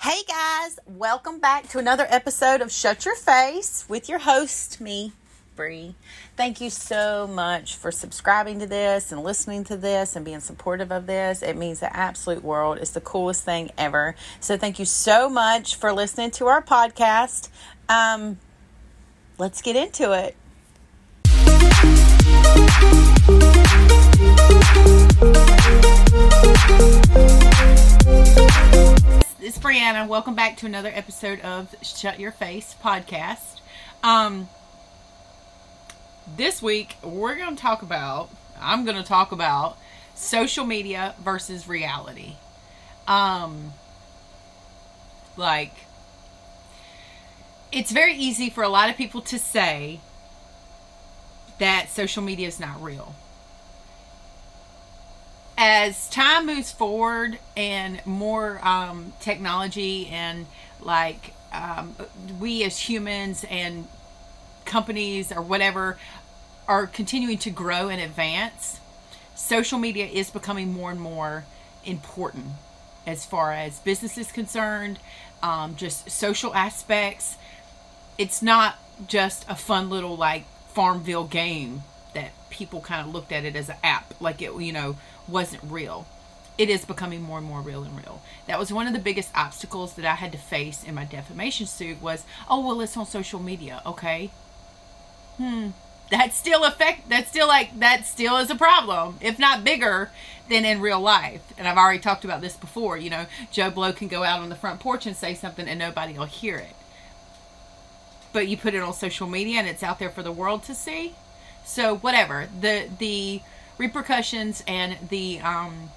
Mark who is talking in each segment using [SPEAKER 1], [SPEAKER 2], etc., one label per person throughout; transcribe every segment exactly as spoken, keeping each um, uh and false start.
[SPEAKER 1] Hey guys, welcome back to another episode of Shut Your Face with your host, me, Bree. Thank you so much for subscribing to this and listening to this and being supportive of this. It means the absolute world. It's the coolest thing ever. So thank you so much for listening to our podcast. Um, let's get into it. It's Brianna. Welcome back to another episode of Shut Your Face podcast. Um, this week, we're going to talk about, I'm going to talk about social media versus reality. Um, like, it's very easy for a lot of people to say that social media is not real. As time moves forward and more um, technology and like um, we as humans and companies or whatever are continuing to grow and advance, social media is becoming more and more important as far as business is concerned, um, just social aspects. It's not just a fun little like Farmville game that people kind of looked at it as an app, like it, you know, wasn't real. It is becoming more and more real and real. That was one of the biggest obstacles that I had to face in my defamation suit was, oh, well, it's on social media. Okay. Hmm. That's still affect, that's still like, that still is a problem, if not bigger than in real life. And I've already talked about this before, you know, Joe Blow can go out on the front porch and say something and nobody will hear it. But you put it on social media and it's out there for the world to see. So whatever, the the repercussions and the um,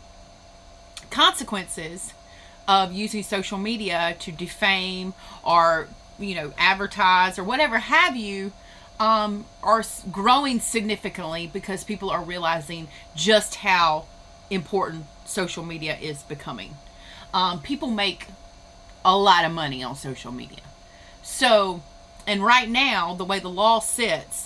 [SPEAKER 1] consequences of using social media to defame or, you know, advertise or whatever have you um, are growing significantly because people are realizing just how important social media is becoming. Um, people make a lot of money on social media. So, and right now, the way the law sits,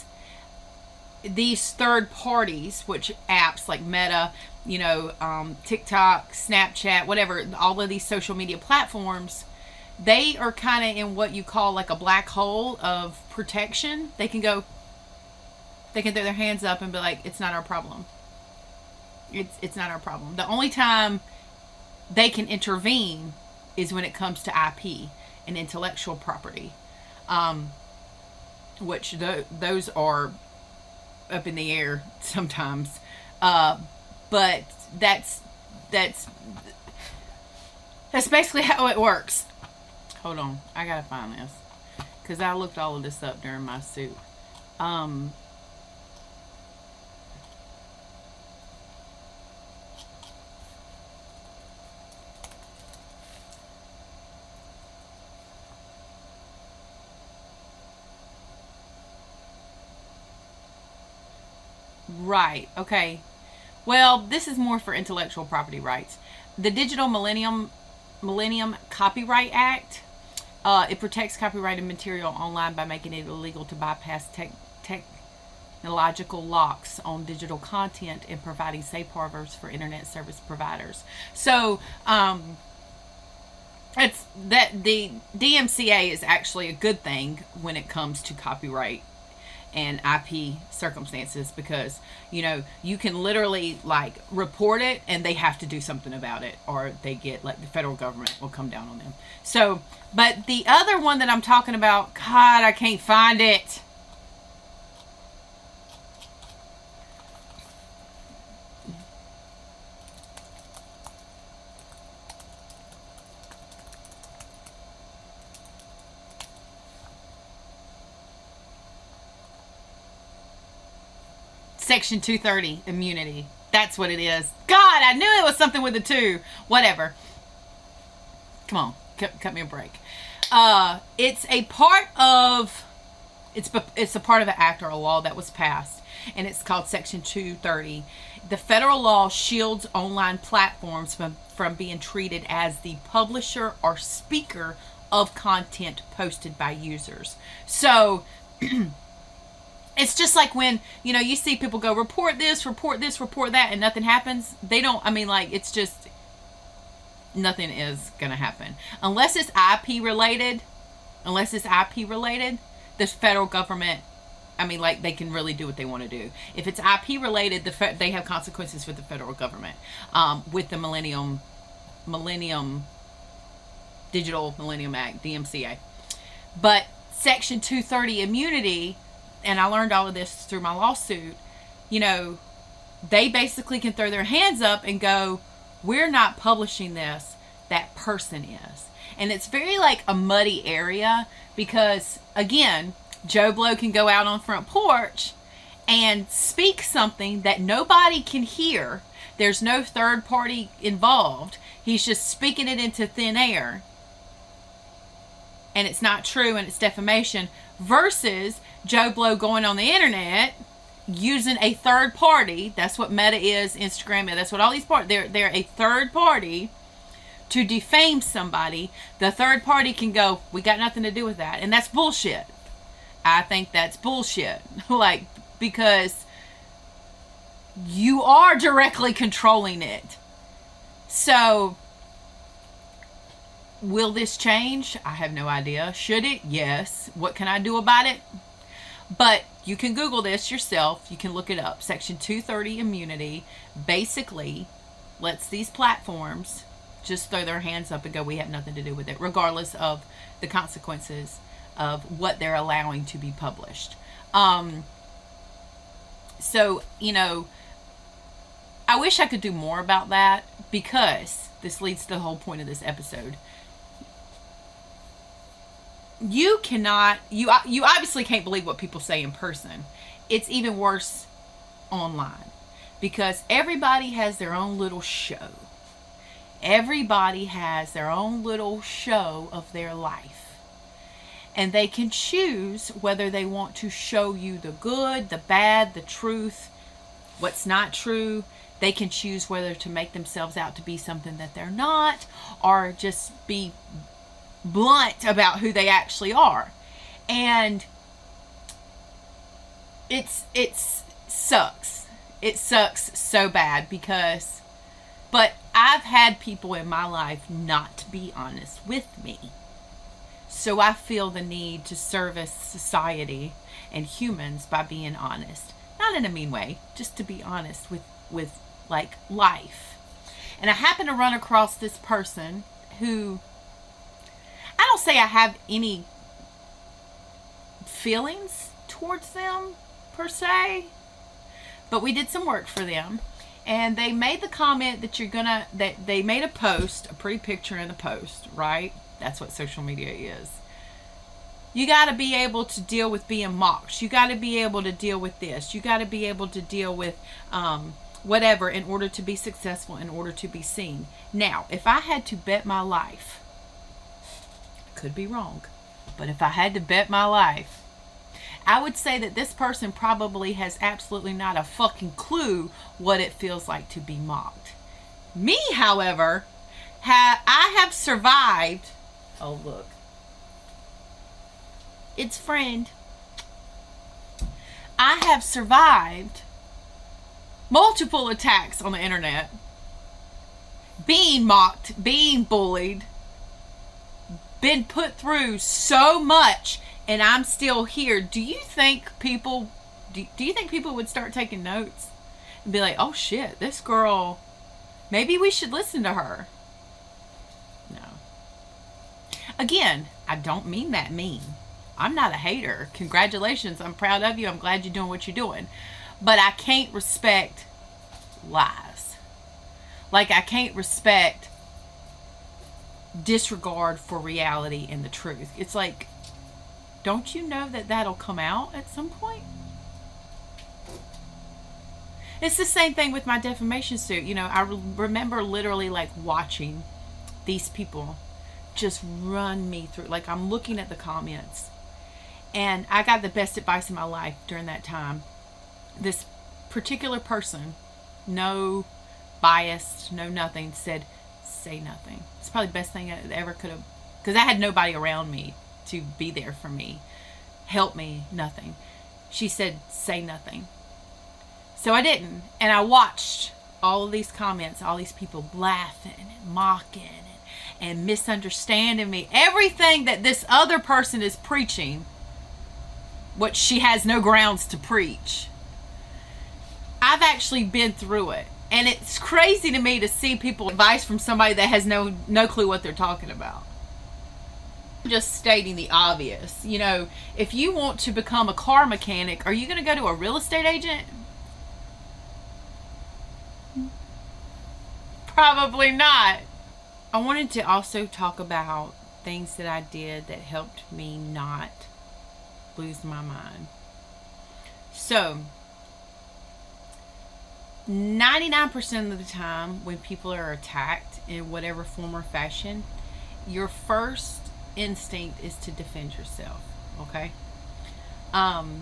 [SPEAKER 1] these third parties, which apps like Meta, you know, um, TikTok, Snapchat, whatever, all of these social media platforms, they are kind of in what you call like a black hole of protection. They can go, they can throw their hands up and be like, it's not our problem. It's, it's not our problem. The only time they can intervene is when it comes to I P and intellectual property, um, which th- those are up in the air sometimes, uh, but that's that's that's basically how it works. Hold on, I gotta find this because I looked all of this up during my suit. Um, Right. Okay. Well, this is more for intellectual property rights. The Digital Millennium Millennium Copyright Act, uh, it protects copyrighted material online by making it illegal to bypass tech, technological locks on digital content and providing safe harbors for internet service providers. So, um, it's that the D M C A is actually a good thing when it comes to copyright and I P circumstances because, you know, you can literally like report it and they have to do something about it or they get like the federal government will come down on them. So, but the other one that I'm talking about, God, I can't find it. Section two thirty, immunity. That's what it is. God, I knew it was something with a two. Whatever. Come on, cut, cut me a break. Uh, it's a part of, it's it's a part of an act or a law that was passed, and it's called Section two thirty. The federal law shields online platforms from, from being treated as the publisher or speaker of content posted by users. So, it's just like when, you know, you see people go, report this, report this, report that, and nothing happens. They don't, I mean, like, it's just, nothing is going to happen. Unless it's I P related, unless it's I P related, the federal government, I mean, like, they can really do what they want to do. If it's I P related, the fe- they have consequences for the federal government um, with the Millennium, Millennium, Digital Millennium Act, D M C A. But Section two thirty immunity, and I learned all of this through my lawsuit, you know, they basically can throw their hands up and go, we're not publishing this, that person is. And it's very like a muddy area because, again, Joe Blow can go out on front porch and speak something that nobody can hear. There's no third party involved. He's just speaking it into thin air. And it's not true and it's defamation. Versus Joe Blow going on the internet using a third party. That's what Meta is, Instagram is. That's what all these parties, they're, they're a third party to defame somebody. The third party can go, we got nothing to do with that. And that's bullshit. I think that's bullshit. Like, because you are directly controlling it. So, will this change? I have no idea. Should it? Yes. What can I do about it? But you can Google this yourself. You can look it up. Section two thirty immunity basically lets these platforms just throw their hands up and go, we have nothing to do with it, regardless of the consequences of what they're allowing to be published. Um, so, you know, I wish I could do more about that, because this leads to the whole point of this episode. You cannot, you, you obviously can't believe what people say in person. It's even worse online, because everybody has their own little show. Everybody has their own little show of their life. And they can choose whether they want to show you the good, the bad, the truth, what's not true. They can choose whether to make themselves out to be something that they're not, or just be blunt about who they actually are. And it's it's sucks. It sucks so bad, because but I've had people in my life not be honest with me. So I feel the need to service society and humans by being honest. Not in a mean way, just to be honest with, with like life. And I happen to run across this person who, I don't say I have any feelings towards them per se, but we did some work for them. And they made the comment that you're gonna, that they made a post, a pretty picture in the post, right? That's what social media is. You got to be able to deal with being mocked. You got to be able to deal with this. You got to be able to deal with um, whatever in order to be successful, in order to be seen. Now, if I had to bet my life, could be wrong, but if I had to bet my life, I would say that this person probably has absolutely not a fucking clue what it feels like to be mocked. Me, however, ha- I have survived. Oh, look. It's friend. I have survived multiple attacks on the internet, being mocked, being bullied, been put through so much, and I'm still here. Do you think people do, do you think people would start taking notes and be like, oh shit, this girl, maybe we should listen to her? No. Again, I don't mean that mean. I'm not a hater. Congratulations. I'm proud of you. I'm glad you're doing what you're doing. But I can't respect lies. Like, I can't respect disregard for reality and the truth. It's like, don't you know that that'll come out at some point? It's the same thing with my defamation suit. You know, I re- remember literally like watching these people just run me through. Like, I'm looking at the comments, and I got the best advice in my life during that time. This particular person, no bias, no nothing, said, say nothing. It's probably the best thing I ever could have, because I had nobody around me to be there for me, help me, nothing. She said, say nothing. So I didn't. And I watched all of these comments, all these people laughing and mocking and misunderstanding me. Everything that this other person is preaching, what she has no grounds to preach. I've actually been through it. And it's crazy to me to see people advice from somebody that has no no clue what they're talking about. Just stating the obvious. You know, if you want to become a car mechanic, are you going to go to a real estate agent? Probably not. I wanted to also talk about things that I did that helped me not lose my mind. So, ninety-nine percent of the time when people are attacked in whatever form or fashion, your first instinct is to defend yourself. Okay? Um,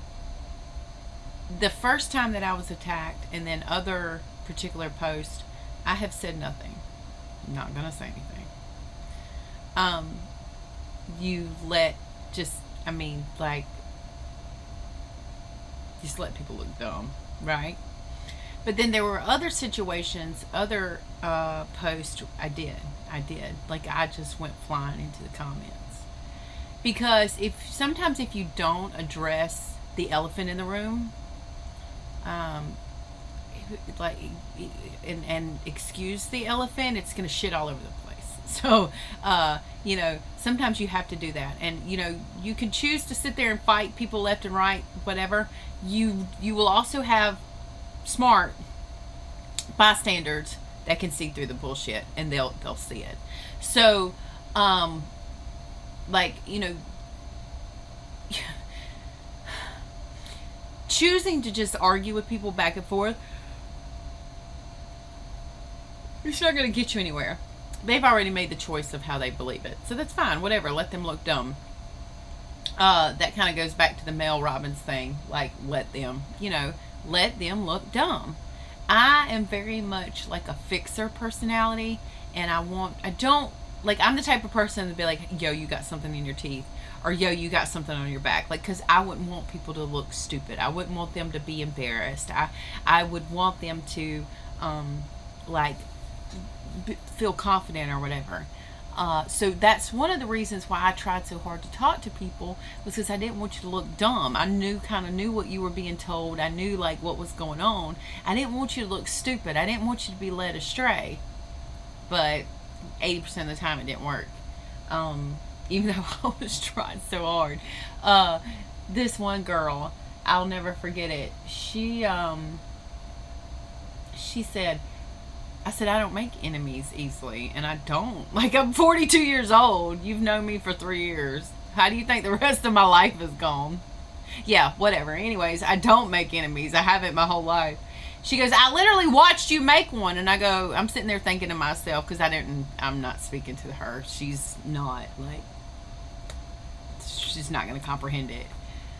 [SPEAKER 1] the first time that I was attacked, and then other particular posts, I have said nothing. I'm not gonna say anything. Um, you let just, I mean, like, just let people look dumb, right? But then there were other situations, other uh, posts I did. I did. Like, I just went flying into the comments. Because if sometimes if you don't address the elephant in the room, um, like, and, and excuse the elephant, it's going to shit all over the place. So, uh, you know, sometimes you have to do that. And, you know, you can choose to sit there and fight people left and right, whatever. You, you will also have smart bystanders that can see through the bullshit, and they'll they'll see it. So, um, like, you know, choosing to just argue with people back and forth, it's not going to get you anywhere. They've already made the choice of how they believe it, so that's fine. Whatever, let them look dumb. Uh, that kind of goes back to the Mel Robbins thing. Like, let them, you know, let them look dumb. I am very much like a fixer personality, and I want, I don't, like, I'm the type of person to be like, yo, you got something in your teeth, or yo, you got something on your back. Like, because I wouldn't want people to look stupid. I wouldn't want them to be embarrassed. I, I would want them to, um, like, b- feel confident or whatever. Uh, so that's one of the reasons why I tried so hard to talk to people, was because I didn't want you to look dumb. I knew, kind of knew what you were being told. I knew, like, what was going on. I didn't want you to look stupid. I didn't want you to be led astray. But eighty percent of the time it didn't work. Um, even though I was trying so hard. Uh, this one girl, I'll never forget it. She, um, she said, I said, I don't make enemies easily, and I don't. Like, I'm forty-two years old. You've known me for three years. How do you think the rest of my life is gone? Yeah, whatever. Anyways, I don't make enemies. I haven't my whole life. She goes, I literally watched you make one. And I go, I'm sitting there thinking to myself, because I didn't, I'm not speaking to her. She's not, like, she's not going to comprehend it.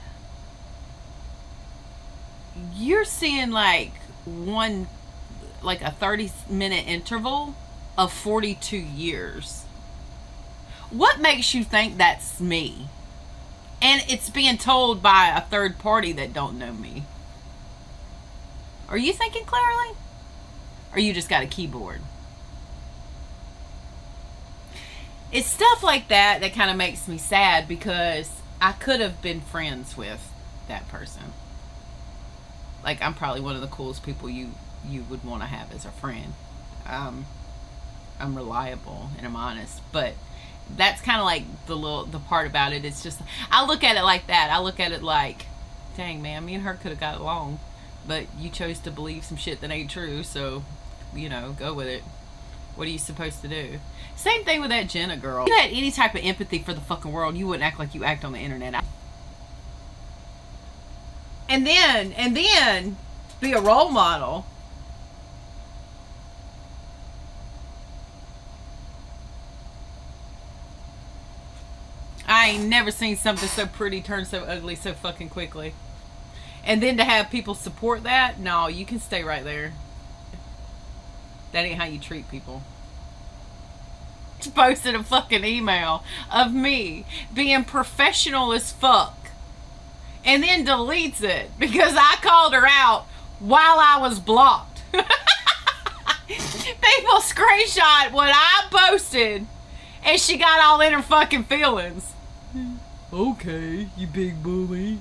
[SPEAKER 1] You're seeing, like, one, like a thirty minute interval of forty-two years. What makes you think that's me? And it's being told by a third party that don't know me. Are you thinking clearly? Or you just got a keyboard? It's stuff like that that kind of makes me sad, because I could have been friends with that person. Like, I'm probably one of the coolest people you you would want to have as a friend. Um, I'm reliable and I'm honest, but that's kind of like the little, the part about it. It's just, I look at it like that. I look at it like, dang man, me and her could have got along, but you chose to believe some shit that ain't true. So, you know, go with it. What are you supposed to do? Same thing with that Jenna girl. If you had any type of empathy for the fucking world, you wouldn't act like you act on the internet. And then, and then be a role model. I ain't never seen something so pretty turn so ugly so fucking quickly. And then to have people support that, no, you can stay right there. That ain't how you treat people. Just posted a fucking email of me being professional as fuck, and then deletes it because I called her out while I was blocked. They people screenshot what I posted, and she got all in her fucking feelings. Okay, you big bully.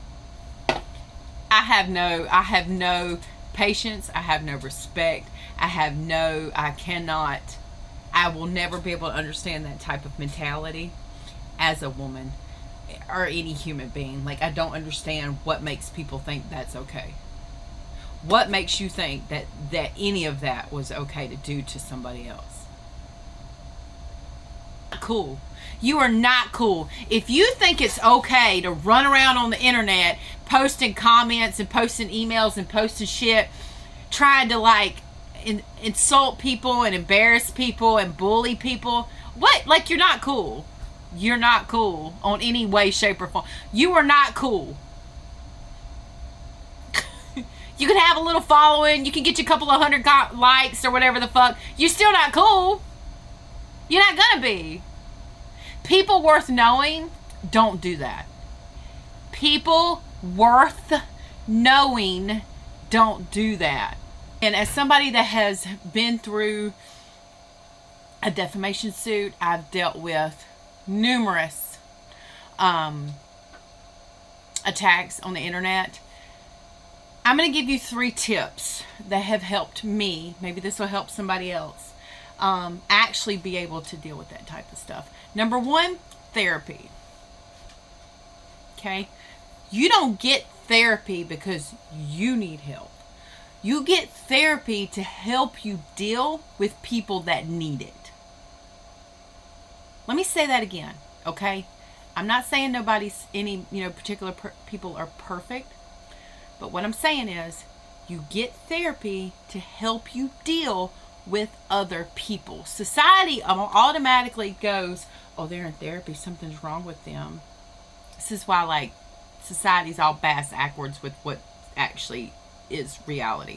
[SPEAKER 1] I have no, I have no patience. I have no respect. I have no, I cannot, I will never be able to understand that type of mentality as a woman or any human being. Like, I don't understand what makes people think that's okay. What makes you think that, that any of that was okay to do to somebody else? Cool. You are not cool. If you think it's okay to run around on the internet posting comments and posting emails and posting shit, trying to like in, insult people and embarrass people and bully people, what? Like, you're not cool. You're not cool on any way, shape, or form. You are not cool. You can have a little following. You can get you a couple of hundred go- likes or whatever the fuck. You're still not cool. You're not gonna be. People worth knowing don't do that. People worth knowing don't do that. And as somebody that has been through a defamation suit, I've dealt with numerous um, attacks on the internet. I'm going to give you three tips that have helped me. Maybe this will help somebody else um, actually be able to deal with that type of stuff. Number one, therapy. Okay? You don't get therapy because you need help. You get therapy to help you deal with people that need it. Let me say that again, okay? I'm not saying nobody's, any, you know, particular per- people are perfect. But what I'm saying is, you get therapy to help you deal with other people. Society automatically goes, oh, they're in therapy, something's wrong with them. This is why, like, society's all bass backwards with what actually is reality.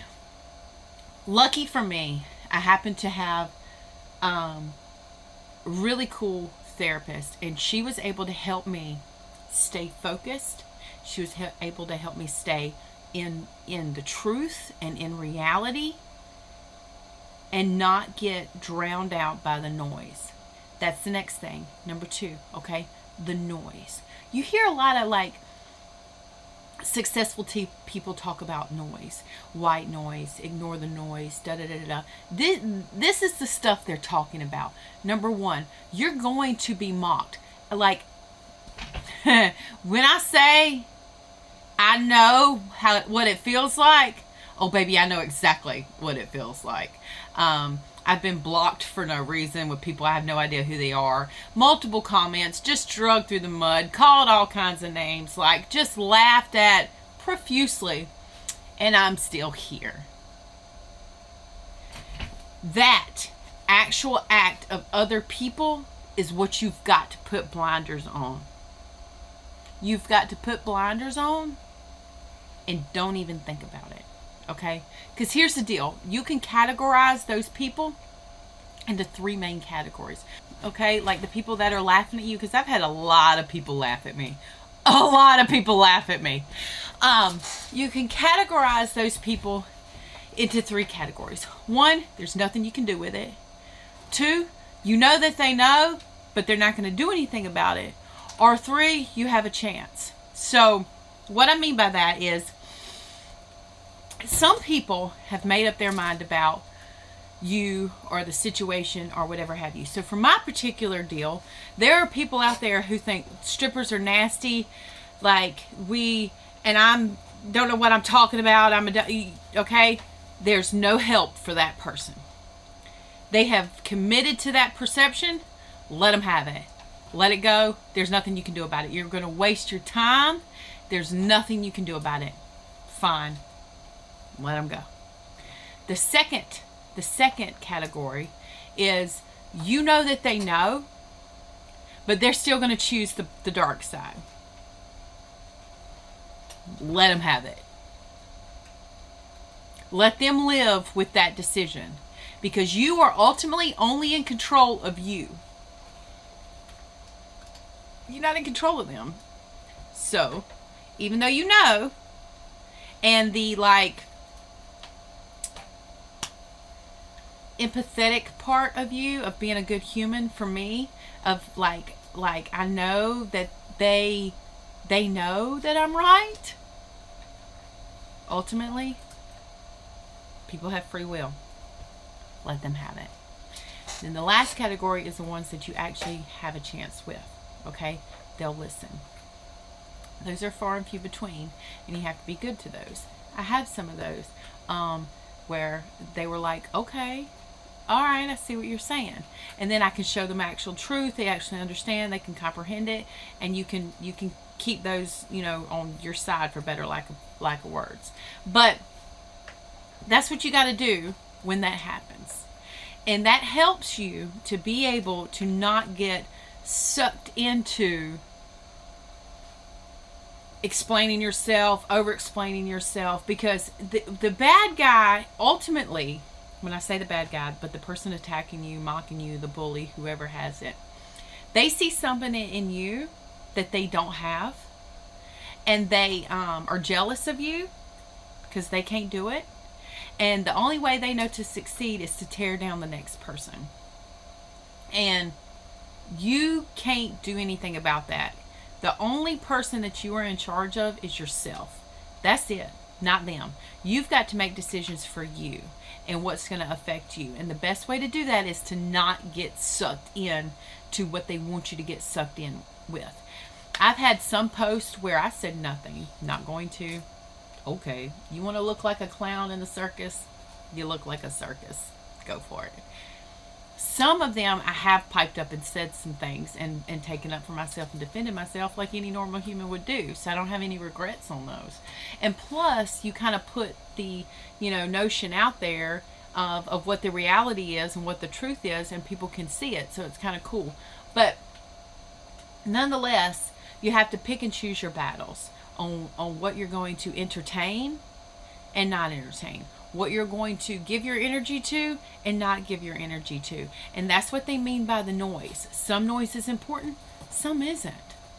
[SPEAKER 1] Lucky for me, I happen to have um, a really cool therapist, and she was able to help me stay focused. She was he- able to help me stay in in the truth and in reality and not get drowned out by the noise. That's the next thing. Number two, okay? The noise. You hear a lot of like successful t- people talk about noise. White noise, ignore the noise, da da da da da. This, this is the stuff they're talking about. Number one, you're going to be mocked. Like, when I say I know how what it feels like, oh baby, I know exactly what it feels like. Um, I've been blocked for no reason with people I have no idea who they are. Multiple comments, just drugged through the mud, called all kinds of names, like just laughed at profusely, and I'm still here. That actual act of other people is what you've got to put blinders on. You've got to put blinders on and don't even think about it, okay? Because here's the deal. You can categorize those people into three main categories, okay? Like the people that are laughing at you, because I've had a lot of people laugh at me. A lot of people laugh at me. Um, you can categorize those people into three categories. One, there's nothing you can do with it. Two, you know that they know, but they're not going to do anything about it. Or three, you have a chance. So what I mean by that is some people have made up their mind about you or the situation or whatever have you. So for my particular deal, there are people out there who think strippers are nasty. Like we, and I'm, don't know what I'm talking about. I'm a, okay. There's no help for that person. They have committed to that perception. Let them have it. Let it go. There's nothing you can do about it. You're going to waste your time. There's nothing you can do about it. Fine. Let them go. The second, the second category is you know that they know, but they're still going to choose the, the dark side. Let them have it. Let them live with that decision, because you are ultimately only in control of you. You're not in control of them. So, even though you know, and the like empathetic part of you, of being a good human for me, of like like I know that they they know that I'm right. Ultimately, people have free will. Let them have it. Then the last category is the ones that you actually have a chance with. Okay? They'll listen. Those are far and few between, and you have to be good to those. I have some of those um, where they were like, okay, all right, I see what you're saying, and then I can show them actual truth. They actually understand. They can comprehend it, and you can you can keep those, you know, on your side, for better lack of lack of words. But that's what you got to do when that happens, and that helps you to be able to not get sucked into explaining yourself, over explaining yourself, because the the bad guy, ultimately, when I say the bad guy, but the person attacking you, mocking you, the bully, whoever has it, they see something in you that they don't have, and they um, are jealous of you because they can't do it, and the only way they know to succeed is to tear down the next person, and you can't do anything about that. The only person that you are in charge of is yourself. That's it, not them. You've got to make decisions for you and what's going to affect you. And the best way to do that is to not get sucked in to what they want you to get sucked in with. I've had some posts where I said nothing, not going to. Okay, you want to look like a clown in the circus? You look like a circus. Go for it. Some of them I have piped up and said some things and, and taken up for myself and defended myself like any normal human would do. So I don't have any regrets on those. And plus, you kind of put the, you know, notion out there of, of what the reality is and what the truth is, and people can see it. So it's kind of cool. But nonetheless, you have to pick and choose your battles on, on what you're going to entertain and not entertain. What you're going to give your energy to and not give your energy to. And that's what they mean by the noise. Some noise is important, some isn't.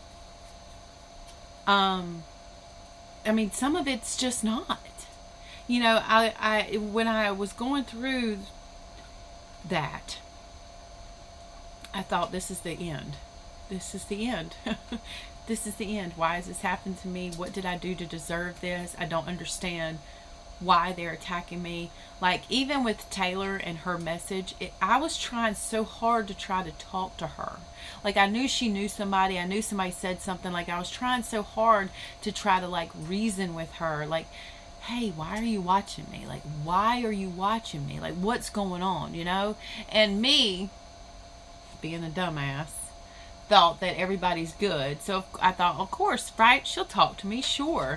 [SPEAKER 1] Um, I mean, some of it's just not. You know, I, I when I was going through that, I thought, this is the end. This is the end. This is the end. Why has this happened to me? What did I do to deserve this? I don't understand why they're attacking me. Like, even with Taylor and her message, it, I was trying so hard to try to talk to her. Like, I knew she knew somebody. I knew somebody said something. Like, I was trying so hard to try to, like, reason with her. Like, hey, why are you watching me? Like, why are you watching me? Like, what's going on, you know? And me, being a dumbass, thought that everybody's good. So I thought, of course, right? She'll talk to me, sure.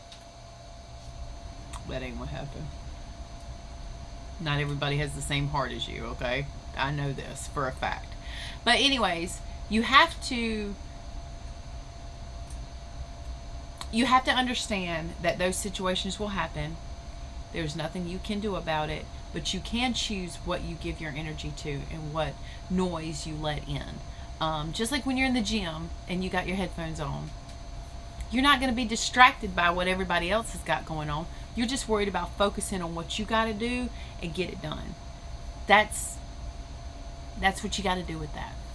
[SPEAKER 1] That ain't what happened. Not everybody has the same heart as you, okay? I know this for a fact. But anyways, you have to you have to understand that those situations will happen. There's nothing you can do about it, but you can choose what you give your energy to and what noise you let in. Um, just like when you're in the gym and you got your headphones on, you're not going to be distracted by what everybody else has got going on. You're just worried about focusing on what you got to do and get it done. That's that's what you got to do with that.